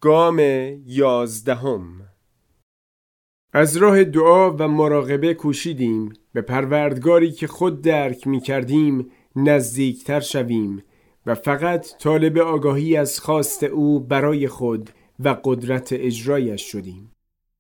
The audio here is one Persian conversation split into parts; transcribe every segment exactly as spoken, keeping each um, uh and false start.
گام یازدهم. از راه دعا و مراقبه کوشیدیم به پروردگاری که خود درک می کردیم نزدیکتر شویم و فقط طالب آگاهی از خواست او برای خود و قدرت اجرایش شدیم.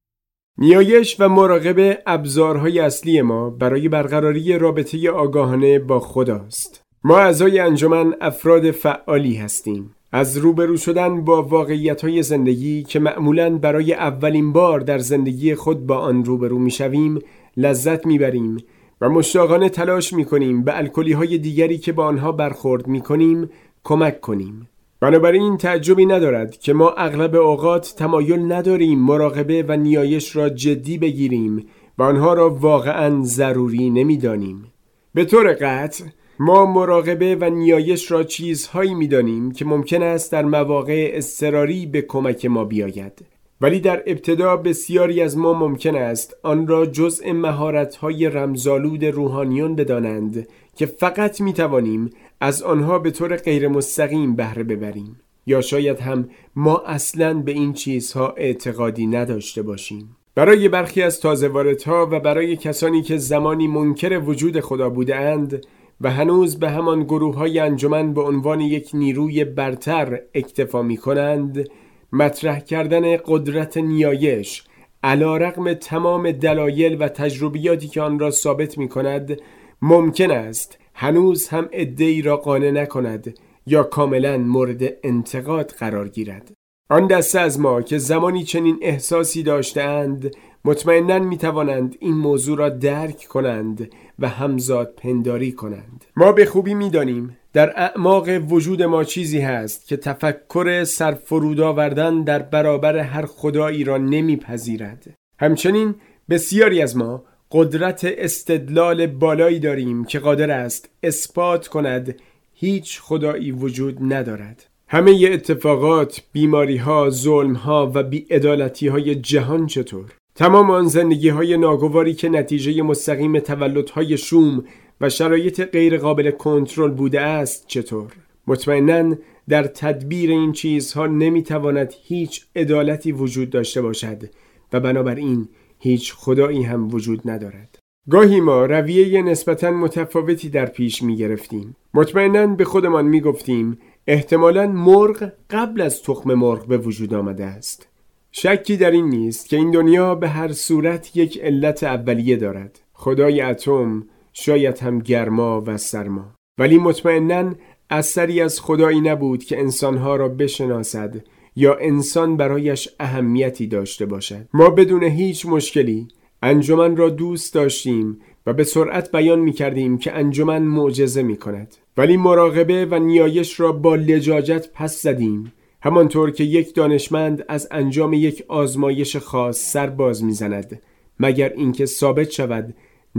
نیایش و مراقبه ابزارهای اصلی ما برای برقراری رابطه آگاهانه با خداست. ما اعضای انجمن افراد فعالی هستیم. از روبرو شدن با واقعیت‌های زندگی که معمولاً برای اولین بار در زندگی خود با آن روبرو می‌شویم لذت می‌بریم و مشتاقانه تلاش می‌کنیم به الکلی‌های دیگری که با آنها برخورد می‌کنیم کمک کنیم. بنابراین تعجبی ندارد که ما اغلب اوقات تمایل نداریم مراقبه و نیایش را جدی بگیریم و آنها را واقعاً ضروری نمی‌دانیم. به طور قطع ما مراقبه و نیایش را چیزهایی می‌دانیم که ممکن است در مواقع اضطراری به کمک ما بیاید، ولی در ابتدا بسیاری از ما ممکن است آن را جزء مهارت‌های رمزآلود روحانیون بدانند که فقط می‌توانیم از آنها به طور غیر مستقیم بهره ببریم، یا شاید هم ما اصلاً به این چیزها اعتقادی نداشته باشیم. برای برخی از تازه‌واردها و برای کسانی که زمانی منکر وجود خدا بودند و هنوز به همان گروه‌های انجمن به عنوان یک نیروی برتر اکتفا می‌کنند، مطرح کردن قدرت نیایش علی‌رغم تمام دلایل و تجربیاتی که آن را ثابت می‌کند ممکن است هنوز هم عده‌ای را قانع نکند یا کاملاً مورد انتقاد قرار گیرد. آن دسته از ما که زمانی چنین احساسی داشتند مطمئناً می‌توانند این موضوع را درک کنند و همزاد پنداری کنند. ما به خوبی می‌دانیم در اعماق وجود ما چیزی هست که تفکر سرفرود آوردن در برابر هر خدایی را نمی‌پذیرد. همچنین بسیاری از ما قدرت استدلال بالایی داریم که قادر است اثبات کند هیچ خدایی وجود ندارد. همه اتفاقات، بیماری‌ها، ظلم‌ها و بی‌عدالتی‌های جهان چطور؟ تمام آن زندگی‌های ناگواری که نتیجه مستقیم تولدهای شوم و شرایط غیر قابل کنترل بوده است چطور؟ مطمئناً در تدبیر این چیزها نمی‌تواند هیچ عدالتی وجود داشته باشد و بنابراین هیچ خدایی هم وجود ندارد. گاهی ما رویه نسبتاً متفاوتی در پیش می‌گرفتیم. مطمئناً به خودمان می‌گفتیم احتمالاً مرغ قبل از تخم مرغ به وجود آمده است. شکی در این نیست که این دنیا به هر صورت یک علت اولیه دارد. خدای اتم، شاید هم گرما و سرما. ولی مطمئناً اثری از خدایی نبود که انسانها را بشناسد یا انسان برایش اهمیتی داشته باشد. ما بدون هیچ مشکلی انجمن را دوست داشتیم و به سرعت بیان می کردیم که انجمن معجزه می کند. ولی مراقبه و نیایش را با لجاجت پس زدیم، همانطور که یک دانشمند از انجام یک آزمایش خاص سر باز می زند مگر اینکه ثابت شود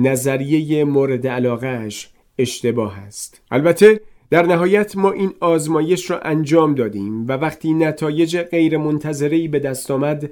نظریه مورد علاقه‌اش اشتباه است. البته در نهایت ما این آزمایش را انجام دادیم و وقتی نتایج غیر منتظره‌ای به دست آمد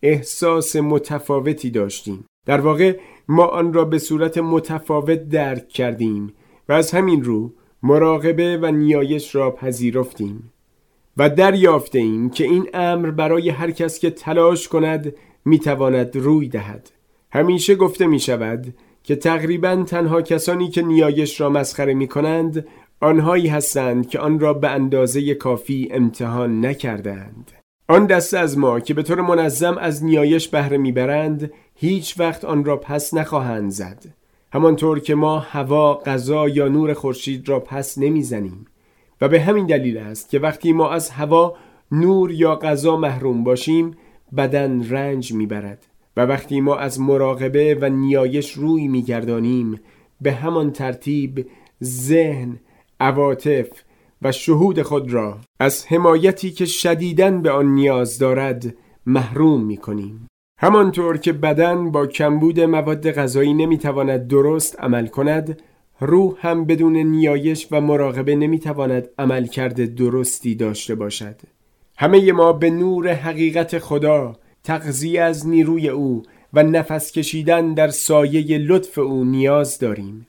احساس متفاوتی داشتیم. در واقع ما آن را به صورت متفاوت درک کردیم و از همین رو مراقبه و نیایش را پذیرفتیم و دریافتیم که این امر برای هر کس که تلاش کند میتواند روی دهد. همیشه گفته می شود که تقریباً تنها کسانی که نیایش را مسخره می کنند آنهایی هستند که آن را به اندازه کافی امتحان نکردند. آن دسته از ما که به طور منظم از نیایش بهره میبرند هیچ وقت آن را پس نخواهند زد، همانطور که ما هوا، غذا یا نور خورشید را پس نمیزنیم. و به همین دلیل است که وقتی ما از هوا، نور یا غذا محروم باشیم بدن رنج میبرد و وقتی ما از مراقبه و نیایش روی میگردانیم به همان ترتیب ذهن، عواطف و شهود خود را از حمایتی که شدیداً به آن نیاز دارد محروم می‌کنیم. همانطور که بدن با کمبود مواد غذایی نمی‌تواند درست عمل کند، روح هم بدون نیایش و مراقبه نمی‌تواند عملکرد درستی داشته باشد. همه ما به نور حقیقت خدا، تغذیه از نیروی او و نفس کشیدن در سایه لطف او نیاز داریم.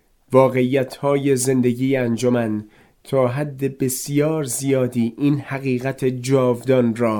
واقعیت‌های زندگی انجمن تا حد بسیار زیادی این حقیقت جاودان را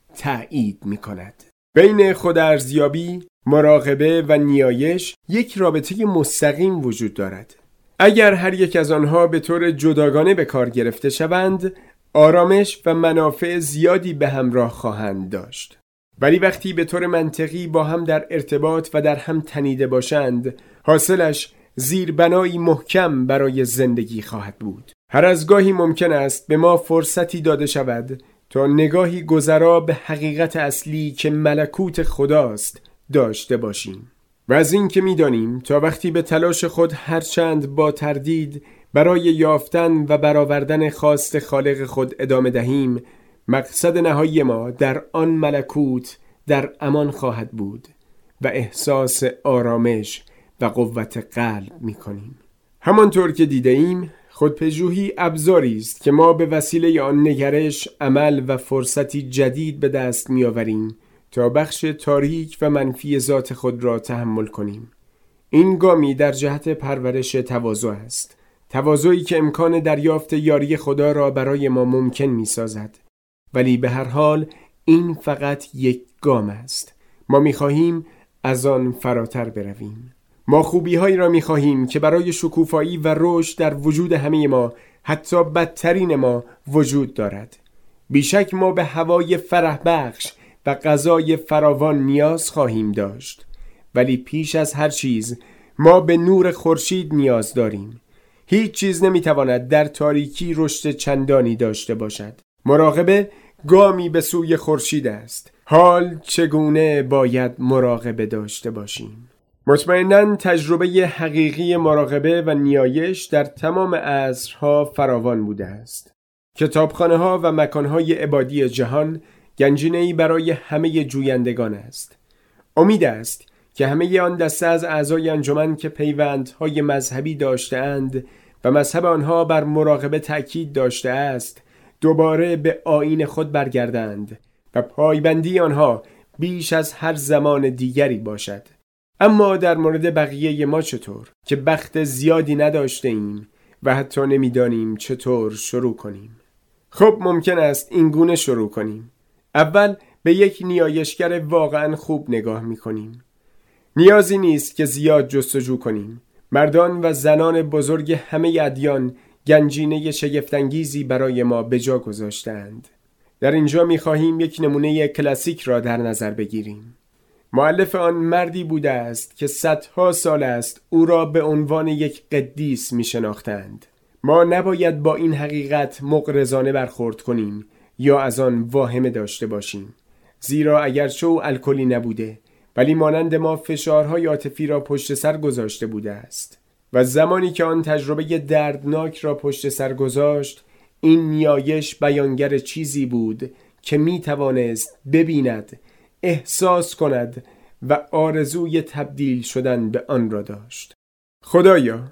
تأیید می کند. بین خودارزیابی، مراقبه و نیایش یک رابطه مستقیم وجود دارد. اگر هر یک از آنها به طور جداگانه به کار گرفته شوند، آرامش و منافع زیادی به همراه خواهند داشت. ولی وقتی به طور منطقی با هم در ارتباط و در هم تنیده باشند، حاصلش زیربنایی محکم برای زندگی خواهد بود. هر از گاهی ممکن است به ما فرصتی داده شود تا نگاهی گذرا به حقیقت اصلی که ملکوت خداست داشته باشیم. و از این که می دانیم تا وقتی به تلاش خود هرچند با تردید برای یافتن و برآوردن خواست خالق خود ادامه دهیم، مقصد نهایی ما در آن ملکوت در امان خواهد بود و احساس آرامش و قوت قلب می کنیم. همانطور که دیده ایم، خودپژوهی ابزاری است که ما به وسیله آن نگرش، عمل و فرصتی جدید به دست می آوریم تا بخش تاریک و منفی ذات خود را تحمل کنیم. این گامی در جهت پرورش تواضع است. تواضعی که امکان دریافت یاری خدا را برای ما ممکن می سازد. ولی به هر حال این فقط یک گام است. ما می خواهیم از آن فراتر برویم. ما خوبی هایی را می خواهیم که برای شکوفایی و رشد در وجود همه ما، حتی بدترین ما، وجود دارد. بیشک ما به هوای فرح بخش و غذای فراوان نیاز خواهیم داشت. ولی پیش از هر چیز ما به نور خورشید نیاز داریم. هیچ چیز نمیتواند در تاریکی رشد چندانی داشته باشد. مراقبه گامی به سوی خورشید است. حال چگونه باید مراقبه داشته باشیم؟ مطمئناً تجربه حقیقی مراقبه و نیایش در تمام عصرها فراوان بوده است. کتابخانه ها و مکان های عبادی جهان گنجینه‌ای برای همه جویندگان است. امید است که همه آن دسته از اعضای انجمن که پیوندهای مذهبی داشته‌اند و مذهب آنها بر مراقبه تأکید داشته است، دوباره به آیین خود برگردند و پایبندی آنها بیش از هر زمان دیگری باشد. اما در مورد بقیه ما چطور؟ که بخت زیادی نداشته ایم و حتی نمیدانیم چطور شروع کنیم. خب ممکن است این گونه شروع کنیم. اول به یک نیایشگر واقعا خوب نگاه می کنیم. نیازی نیست که زیاد جستجو کنیم. مردان و زنان بزرگ همه ادیان گنجینه شگفت‌انگیزی برای ما به جا گذاشتند. در اینجا می خواهیم یک نمونه کلاسیک را در نظر بگیریم. مؤلف آن مردی بوده است که صدها سال است او را به عنوان یک قدیس می شناختند. ما نباید با این حقیقت مغرضانه برخورد کنیم یا از آن واهمه داشته باشیم. زیرا اگرچه او الکلی نبوده، ولی مانند ما فشارهای عاطفی را پشت سر گذاشته بوده است و زمانی که آن تجربه دردناک را پشت سر گذاشت، این نیایش بیانگر چیزی بود که می توانست ببیند، احساس کند و آرزوی تبدیل شدن به آن را داشت. خدایا،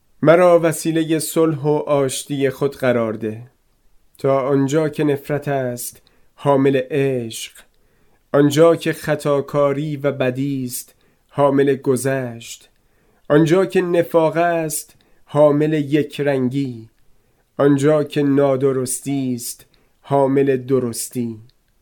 مرا وسیله صلح و آشتی خود قرار ده، تا آنجا که نفرت است حامل عشق، آنجا که خطاکاری و بدی است حامل گذشت، آنجا که نفاق است حامل یک رنگی، آنجا که نادرستی است حامل درستی،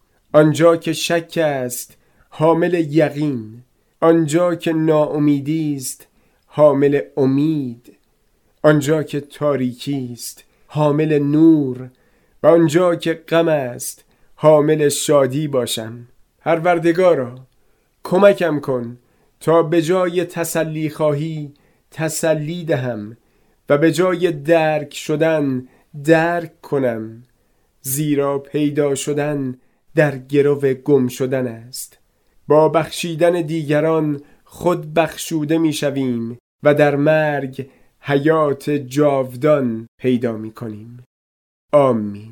آنجا که شک است حامل یقین، آنجا که ناامیدی است حامل امید، آنجا که تاریکی است حامل نور و آنجا که غم است حامل شادی باشم. پروردگارا، کمکم کن تا به جای تسلی خواهی تسلی دهم و به جای درک شدن درک کنم، زیرا پیدا شدن در گرو گم شدن است. با بخشیدن دیگران خود بخشوده می شویم و در مرگ حیات جاودان پیدا می کنیم. آمین.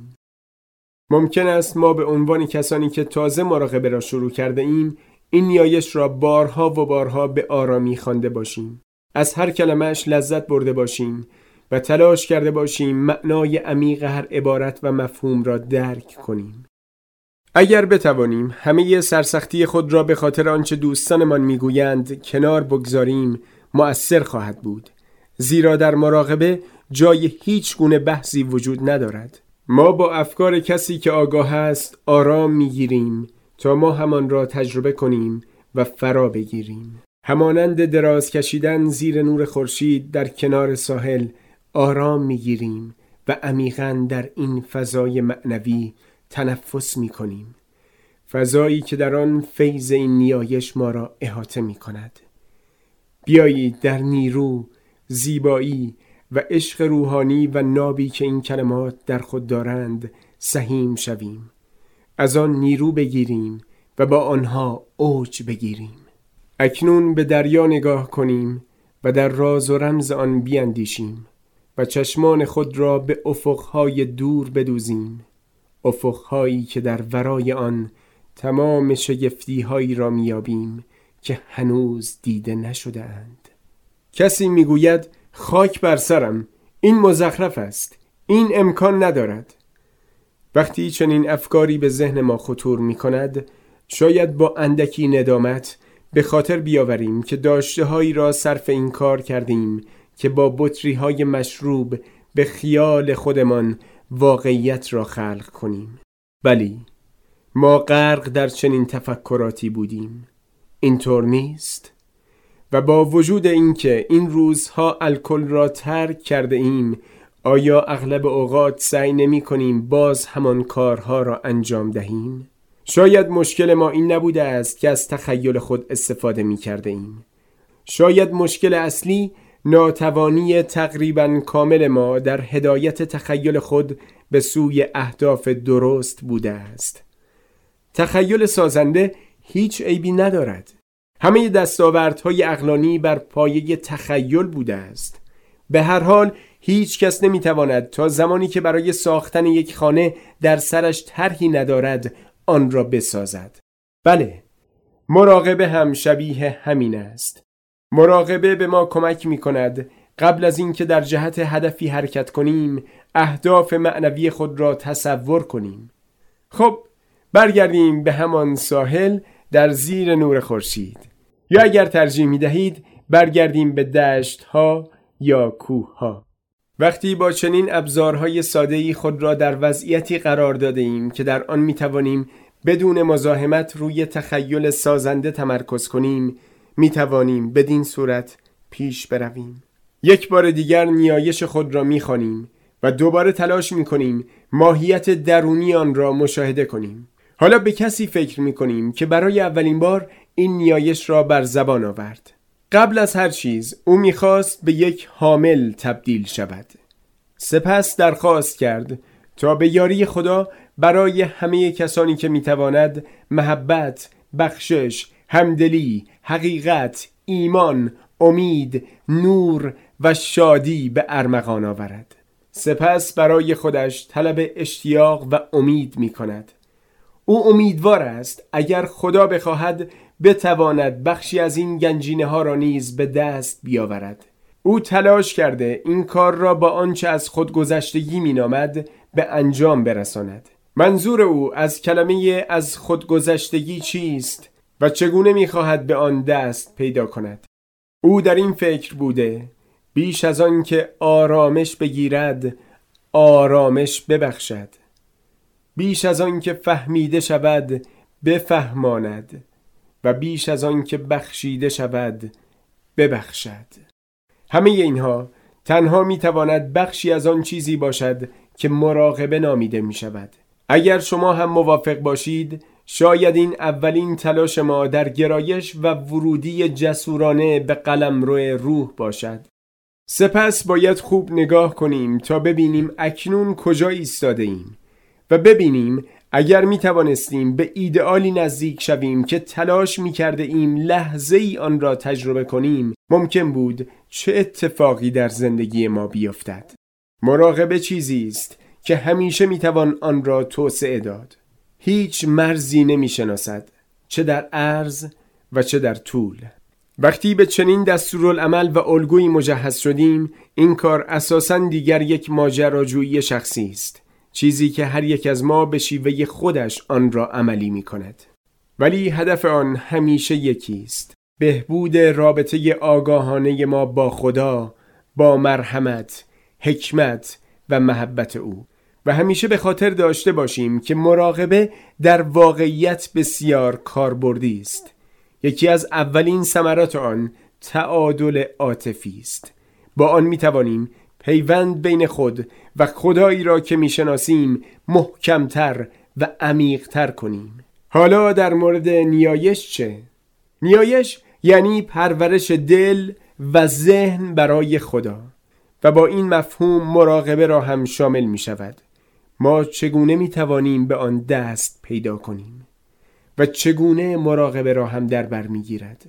ممکن است ما به عنوان کسانی که تازه مراقبه را شروع کرده ایم این نیایش را بارها و بارها به آرامی خوانده باشیم، از هر کلمه‌اش لذت برده باشیم و تلاش کرده باشیم معنای عمیق هر عبارت و مفهوم را درک کنیم. اگر بتوانیم همه سرسختی خود را به خاطر آنچه دوستانمان میگویند کنار بگذاریم، مؤثر خواهد بود، زیرا در مراقبه جای هیچ گونه بحثی وجود ندارد. ما با افکار کسی که آگاه است آرام میگیریم تا ما همان را تجربه کنیم و فرا بگیریم. همانند دراز کشیدن زیر نور خورشید در کنار ساحل آرام میگیریم و عمیقاً در این فضای معنوی تنفس میکنیم، فضایی که در آن فیض این نیایش ما را احاطه میکند. بیایید در نیرو، زیبایی و عشق روحانی و نابی که این کلمات در خود دارند سهیم شویم، از آن نیرو بگیریم و با آنها اوج بگیریم. اکنون به دریا نگاه کنیم و در راز و رمز آن بیندیشیم و چشمان خود را به افقهای دور بدوزیم، افقهایی که در ورای آن تمام شگفتی‌هایی را میابیم که هنوز دیده نشده اند. کسی میگوید خاک بر سرم، این مزخرف است، این امکان ندارد. وقتی چنین افکاری به ذهن ما خطور میکند، شاید با اندکی ندامت به خاطر بیاوریم که داشته‌هایی را صرف این کار کردیم که با بطری‌های مشروب به خیال خودمان واقعیت را خلق کنیم. بلی، ما غرق در چنین تفکراتی بودیم. اینطور نیست؟ و با وجود اینکه این روزها الکل را ترک کرده ایم، آیا اغلب اوقات سعی نمی کنیم باز همان کارها را انجام دهیم؟ شاید مشکل ما این نبوده است که از تخیل خود استفاده می کرده ایم. شاید مشکل اصلی ناتوانی تقریباً کامل ما در هدایت تخیل خود به سوی اهداف درست بوده است. تخیل سازنده هیچ عیبی ندارد. همه دستاوردهای عقلانی بر پایه تخیل بوده است. به هر حال هیچ کس نمیتواند تا زمانی که برای ساختن یک خانه در سرش طرحی ندارد آن را بسازد. بله، مراقبه هم شبیه همین است. مراقبه به ما کمک می کند قبل از اینکه در جهت هدفی حرکت کنیم اهداف معنوی خود را تصور کنیم. خب برگردیم به همان ساحل در زیر نور خورشید، یا اگر ترجیح می دهید برگردیم به دشت ها یا کوه ها. وقتی با چنین ابزارهای ساده‌ای خود را در وضعیتی قرار داده ایم که در آن می توانیم بدون مزاحمت روی تخیل سازنده تمرکز کنیم، می توانیم بدین صورت پیش برویم. یک بار دیگر نیایش خود را می خوانیم و دوباره تلاش می کنیم ماهیت درونی آن را مشاهده کنیم. حالا به کسی فکر می کنیم که برای اولین بار این نیایش را بر زبان آورد. قبل از هر چیز او می خواست به یک حامل تبدیل شود. سپس درخواست کرد تا به یاری خدا برای همه کسانی که می تواند محبت، بخشش، همدلی، حقیقت، ایمان، امید، نور و شادی به ارمغان آورد. سپس برای خودش طلب اشتیاق و امید می کند. او امیدوار است اگر خدا بخواهد بتواند بخشی از این گنجینه ها را نیز به دست بیاورد. او تلاش کرده این کار را با آنچه از خودگذشتگی می نامد به انجام برساند. منظور او از کلمه از خودگذشتگی چیست و چگونه می خواهد به آن دست پیدا کند؟ او در این فکر بوده بیش از آن که آرامش بگیرد آرامش ببخشد، بیش از آن که فهمیده شود بفهماند و بیش از آن که بخشیده شود ببخشد. همه اینها تنها می تواند بخشی از آن چیزی باشد که مراقبه نامیده می شود. اگر شما هم موافق باشید، شاید این اولین تلاش ما در گرایش و ورودی جسورانه به قلمرو روح باشد. سپس باید خوب نگاه کنیم تا ببینیم اکنون کجا ایستاده ایم و ببینیم اگر می توانستیم به ایدئالی نزدیک شویم که تلاش می کرده ایم لحظه ای آن را تجربه کنیم، ممکن بود چه اتفاقی در زندگی ما بیفتد. مراقبه چیزی است که همیشه می توان آن را توسعه داد. هیچ مرزی نمی شناسد، چه در عرض و چه در طول. وقتی به چنین دستورالعمل و الگویی مجهز شدیم، این کار اساساً دیگر یک ماجراجویی شخصی است، چیزی که هر یک از ما به شیوه خودش آن را عملی می کند. ولی هدف آن همیشه یکی است: بهبود رابطه آگاهانه ما با خدا، با مرحمت، حکمت و محبت او. و همیشه به خاطر داشته باشیم که مراقبه در واقعیت بسیار کاربردی است. یکی از اولین ثمرات آن تعادل عاطفی است. با آن می توانیم پیوند بین خود و خدایی را که می شناسیم محکمتر و عمیقتر کنیم. حالا در مورد نیایش چه؟ نیایش یعنی پرورش دل و ذهن برای خدا و با این مفهوم مراقبه را هم شامل می شود. ما چگونه می توانیم به آن دست پیدا کنیم و چگونه مراقبه را هم در بر می گیرد؟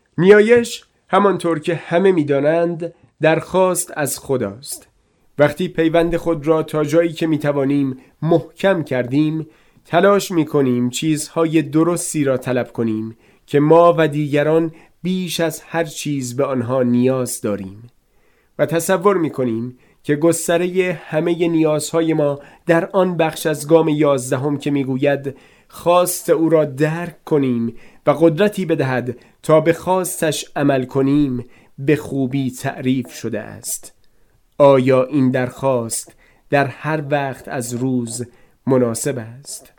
نیایش همانطور که همه می دانند درخواست از خداست. وقتی پیوند خود را تا جایی که می توانیم محکم کردیم، تلاش می کنیم چیزهای درستی را طلب کنیم که ما و دیگران بیش از هر چیز به آنها نیاز داریم و تصور می کنیم که گستره همه نیازهای ما در آن بخش از گام یازدهم که می گوید خواست او را درک کنیم و قدرتی بدهد تا به خواستش عمل کنیم به خوبی تعریف شده است. آیا این درخواست در هر وقت از روز مناسب است؟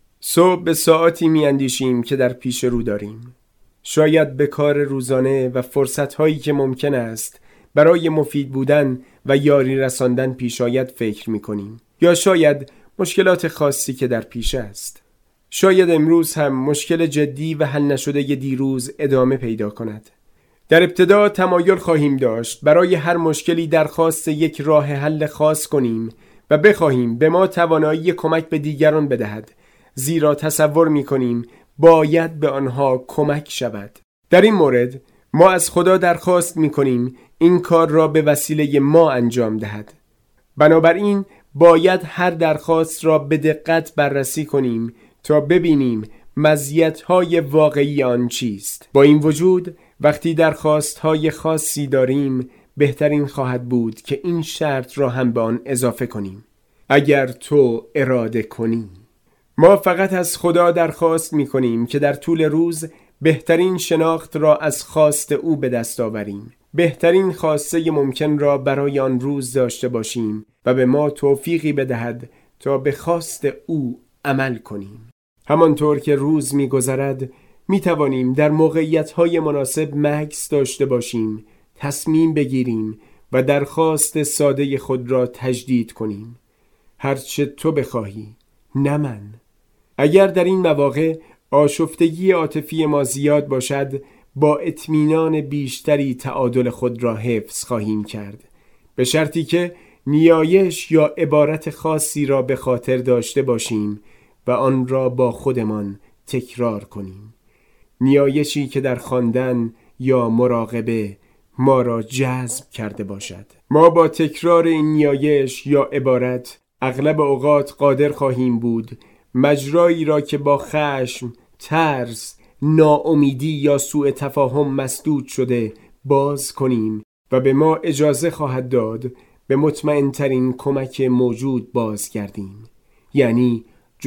صبح به ساعتی می اندیشیم که در پیش رو داریم. شاید به کار روزانه و فرصت‌هایی که ممکن است برای مفید بودن و یاری رساندن پیش آید فکر می کنیم. یا شاید مشکلات خاصی که در پیش است. شاید امروز هم مشکل جدی و حل نشده دیروز ادامه پیدا کند. در ابتدا تمایل خواهیم داشت برای هر مشکلی درخواست یک راه حل خاص کنیم و بخواهیم به ما توانایی کمک به دیگران بدهد، زیرا تصور می کنیم باید به آنها کمک شود. در این مورد ما از خدا درخواست می کنیم این کار را به وسیله ما انجام دهد. بنابراین باید هر درخواست را به دقت بررسی کنیم تا ببینیم مزیت‌های واقعی آن چیست. با این وجود وقتی درخواست‌های خاصی داریم بهترین خواهد بود که این شرط را هم به آن اضافه کنیم: اگر تو اراده کنی. ما فقط از خدا درخواست می کنیم که در طول روز بهترین شناخت را از خواست او به دست آوریم، بهترین خواسته ممکن را برای آن روز داشته باشیم و به ما توفیقی بدهد تا به خواست او عمل کنیم. همانطور که روز می گذرد می توانیم در موقعیت‌های مناسب مکث داشته باشیم، تصمیم بگیریم و درخواست ساده خود را تجدید کنیم: هرچه تو بخواهی، نه من. اگر در این مواقع آشفتگی عاطفی ما زیاد باشد، با اطمینان بیشتری تعادل خود را حفظ خواهیم کرد، به شرطی که نیایش یا عبارت خاصی را به خاطر داشته باشیم و آن را با خودمان تکرار کنیم. نیایشی که در خواندن یا مراقبه ما را جذب کرده باشد. ما با تکرار این نیایش یا عبارت اغلب اوقات قادر خواهیم بود مجرایی را که با خشم، ترس، ناامیدی یا سوء تفاهم مسدود شده باز کنیم و به ما اجازه خواهد داد به مطمئن ترین کمک موجود بازگردیم، یعنی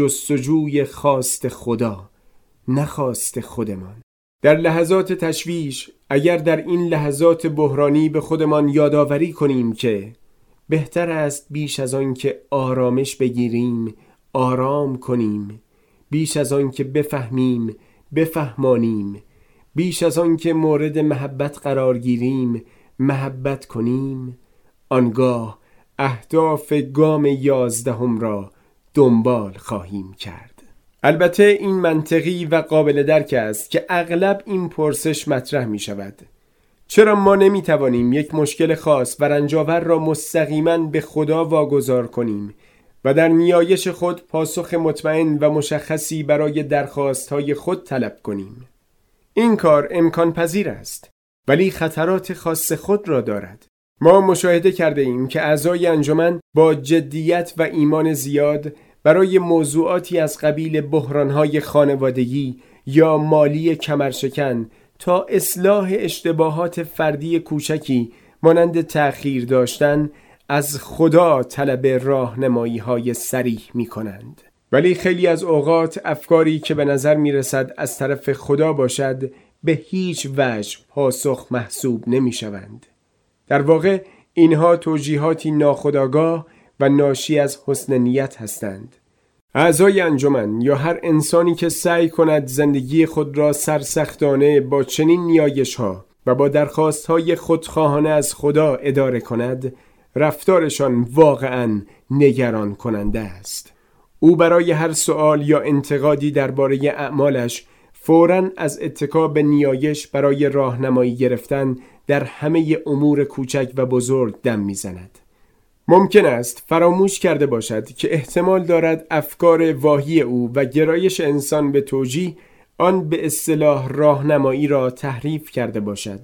جستجوی خواست خدا، نه خواست خودمان. در لحظات تشویش، اگر در این لحظات بحرانی به خودمان یادآوری کنیم که بهتر است بیش از آن که آرامش بگیریم آرام کنیم، بیش از آن که بفهمیم بفهمانیم، بیش از آن که مورد محبت قرار گیریم محبت کنیم، آنگاه اهداف گام یازدهم را دنبال خواهیم کرد. البته این منطقی و قابل درک است که اغلب این پرسش مطرح می شود: چرا ما نمی توانیم یک مشکل خاص و رنجاور را مستقیما به خدا واگذار کنیم و در نیایش خود پاسخ مطمئن و مشخصی برای درخواست‌های خود طلب کنیم؟ این کار امکان پذیر است، ولی خطرات خاص خود را دارد. ما مشاهده کرده ایم که اعضای انجمن با جدیت و ایمان زیاد برای موضوعاتی از قبیل بحران‌های خانوادگی یا مالی کمرشکن تا اصلاح اشتباهات فردی کوچکی مانند تأخیر داشتن از خدا طلب راهنمایی‌های صریح می‌کنند. ولی خیلی از اوقات افکاری که به نظر می‌رسد از طرف خدا باشد به هیچ وجه پاسخ محسوب نمی‌شوند. در واقع اینها توجیهاتی ناخودآگاه و ناشی از حسن نیت هستند. اعضای انجمن یا هر انسانی که سعی کند زندگی خود را سرسختانه با چنین نیایش‌ها و با درخواست‌های خودخواهانه از خدا اداره کند، رفتارشان واقعاً نگران کننده است. او برای هر سوال یا انتقادی درباره اعمالش فوراً از اتکا به نیایش برای راهنمایی گرفتن در همه امور کوچک و بزرگ دم میزند. ممکن است فراموش کرده باشد که احتمال دارد افکار واهی او و گرایش انسان به توجیه آن به اصطلاح راهنمایی را تحریف کرده باشد.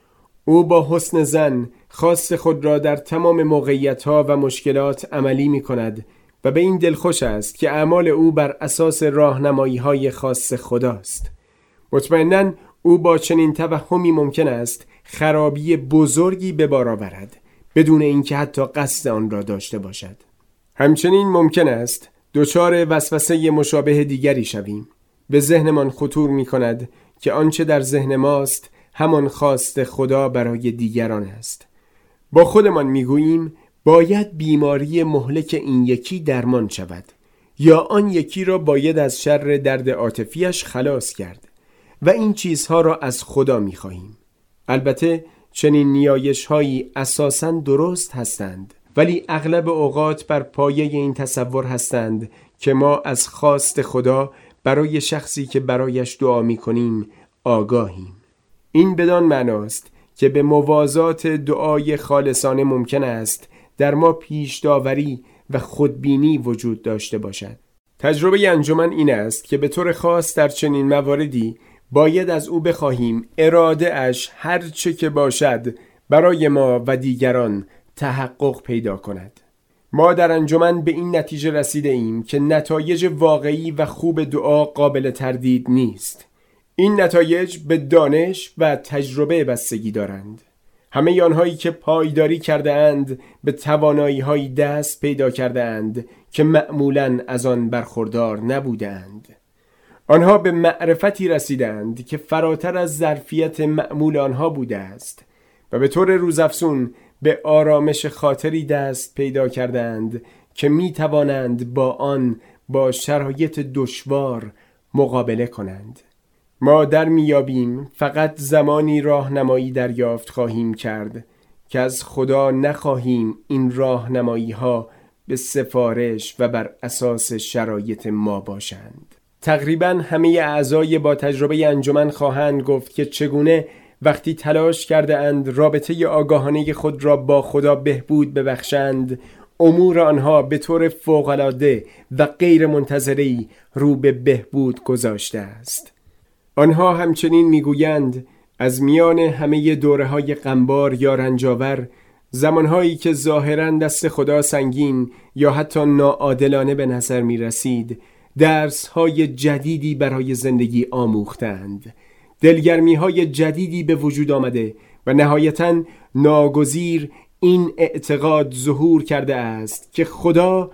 او با حسن ظن خواست خود را در تمام موقعیت‌ها و مشکلات عملی می‌کند و به این دلخوش است که اعمال او بر اساس راهنمایی‌های خاص خداست. مطمئناً او با چنین توهمی ممکن است خرابی بزرگی به بار آورد بدون اینکه حتی قصد آن را داشته باشد. همچنین ممکن است دچار وسوسه مشابه دیگری شویم. به ذهنمان خطور می‌کند که آنچه در ذهن ماست همان خواست خدا برای دیگران است. با خودمان می‌گوییم باید بیماری مهلک این یکی درمان شود یا آن یکی را باید از شر درد عاطفیش خلاص کرد و این چیزها را از خدا می‌خواهیم. البته چنین نیایش‌هایی اساساً درست هستند، ولی اغلب اوقات بر پایه این تصور هستند که ما از خواست خدا برای شخصی که برایش دعا می‌کنیم آگاهیم. این بدان معناست که به موازات دعای خالصانه ممکن است در ما پیش داوری و خودبینی وجود داشته باشد. تجربه انجمن این است که به طور خاص در چنین مواردی باید از او بخواهیم اراده اش هر چه که باشد برای ما و دیگران تحقق پیدا کند. ما در انجمن به این نتیجه رسیده ایم که نتایج واقعی و خوب دعا قابل تردید نیست. این نتایج به دانش و تجربه بستگی دارند. همه آنهایی که پایداری کرده اند به توانایی های دست پیدا کرده اند که معمولاً از آن برخوردار نبوده اند. آنها به معرفتی رسیدند که فراتر از ظرفیت معمول آنها بوده است و به طور روزافزون به آرامش خاطری دست پیدا کردند که می توانند با آن با شرایط دشوار مقابله کنند. ما در میابیم فقط زمانی راهنمایی دریافت خواهیم کرد که از خدا نخواهیم این راهنمایی ها به سفارش و بر اساس شرایط ما باشند. تقریباً همه اعضای با تجربه انجمن خواهند گفت که چگونه وقتی تلاش کرده اند رابطه آگاهانه خود را با خدا بهبود ببخشند، امور آنها به طور فوق‌العاده و غیر منتظره‌ای رو به بهبود گذاشته است. آنها همچنین میگویند از میان همه دوره‌های غمبار یا رنجاور، زمانهایی که ظاهراً دست خدا سنگین یا حتی ناعادلانه به نظر می رسید، درس‌های جدیدی برای زندگی آموختند، دلگرمی‌های جدیدی به وجود آمده و نهایتاً ناگزیر این اعتقاد ظهور کرده است که خدا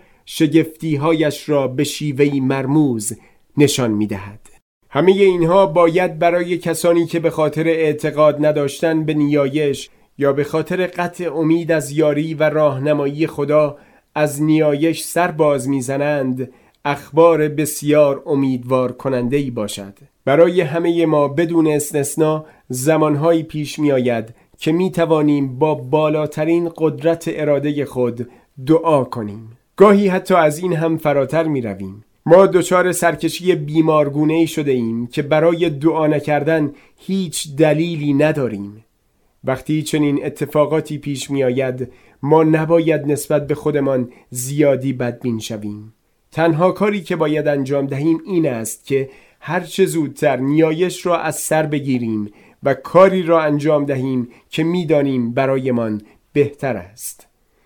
شگفتی‌هایش را به شیوهی مرموز نشان می‌دهد. همه اینها باید برای کسانی که به خاطر اعتقاد نداشتن به نیایش یا به خاطر قطع امید از یاری و راهنمایی خدا از نیایش سر باز می‌زنند اخبار بسیار امیدوار کننده‌ای باشد. برای همه ما بدون استثنا زمانهایی پیش می آید که می توانیم با بالاترین قدرت اراده خود دعا کنیم. گاهی حتی از این هم فراتر می رویم. ما دچار سرکشی بیمارگونه‌ای شده ایم که برای دعا نکردن هیچ دلیلی نداریم. وقتی چنین اتفاقاتی پیش می آید ما نباید نسبت به خودمان زیادی بدبین شویم. تنها کاری که باید انجام دهیم این است که هر چه زودتر نیایش را از سر بگیریم و کاری را انجام دهیم که می‌دانیم برایمان بهتر است.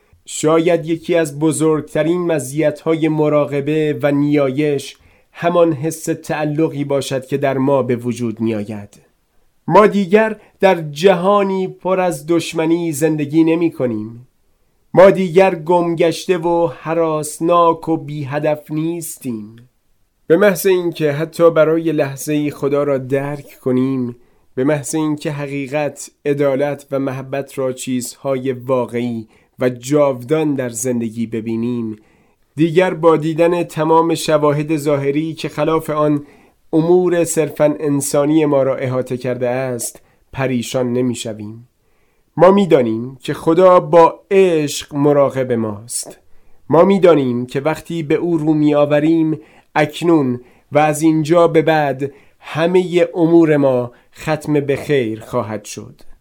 شاید یکی از بزرگترین مزیت‌های مراقبه و نیایش همان حس تعلقی باشد که در ما به وجود می‌آید. ما دیگر در جهانی پر از دشمنی زندگی نمی‌کنیم. ما دیگر گمگشته و هراسناک و بی هدف نیستیم. به محض اینکه حتی برای لحظه‌ای خدا را درک کنیم، به محض اینکه حقیقت، عدالت و محبت را چیزهای واقعی و جاودان در زندگی ببینیم، دیگر با دیدن تمام شواهد ظاهری که خلاف آن امور صرفاً انسانی ما را احاطه کرده است پریشان نمی شویم. ما می دانیم که خدا با عشق مراقب ماست. ما می دانیم که وقتی به او رو می آوریم اکنون و از اینجا به بعد همه امور ما ختم به خیر خواهد شد.